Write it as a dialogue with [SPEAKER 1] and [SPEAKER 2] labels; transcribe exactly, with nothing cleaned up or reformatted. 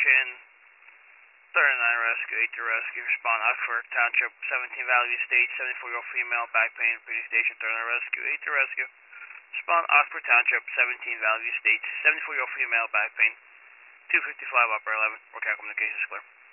[SPEAKER 1] American, thirty-nine rescue, eight to rescue, respond Oxford Township, seventeen Valley State, seventy-four-year-old female, back pain, pretty station, thirty-nine rescue, eight to rescue. Respond Oxford Township, seventeen Valley State, seventy-four-year-old female, back pain, two fifty-five upper eleven, workout communications clear.